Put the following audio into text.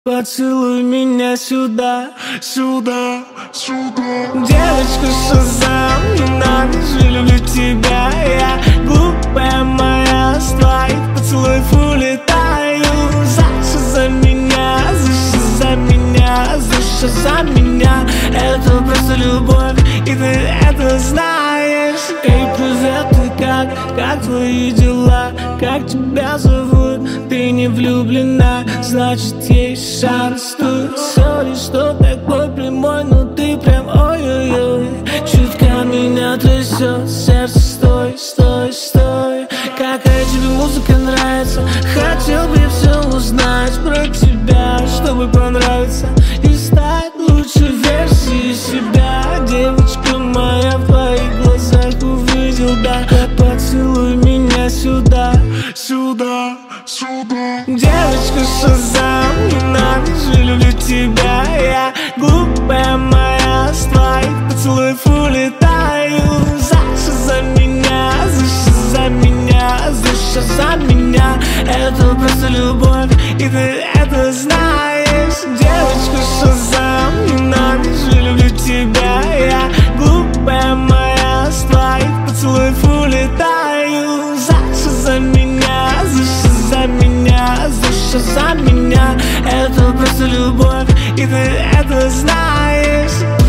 Поцелуй меня сюда, сюда, сюда. Девочка Шазам, ненавижу, люблю тебя. Я глупая моя, с твоих поцелуев улетаю. За меня, за меня, за меня. Это просто любовь, и ты это знаешь. Эй, привет, ты как твои дела? Как тебя зовут? Ты не влюблена, значит есть шанс тут. Сори, что такой прямой, но ты прям ой-ой-ой. Чутка меня трясет, сердце стой, стой, стой. Какая тебе музыка нравится? Хотел бы все узнать про тебя, чтобы понравиться и стать лучшей версией себя. Девочка моя, в твоих глазах увидел, да. Поцелуй меня сюда, сюда, сюда. Девочка Шазам, ненавижу, люблю тебя. Я глупая моя, с твоих поцелуев улетаю. За меня, за меня, за меня. Это просто любовь, и ты это знаешь. Девочка Шазам, ненавижу, люблю тебя. Я глупая моя, с твоих поцелуев улетаю. За меня, за меня, за меня. Это просто любовь, и ты это знаешь.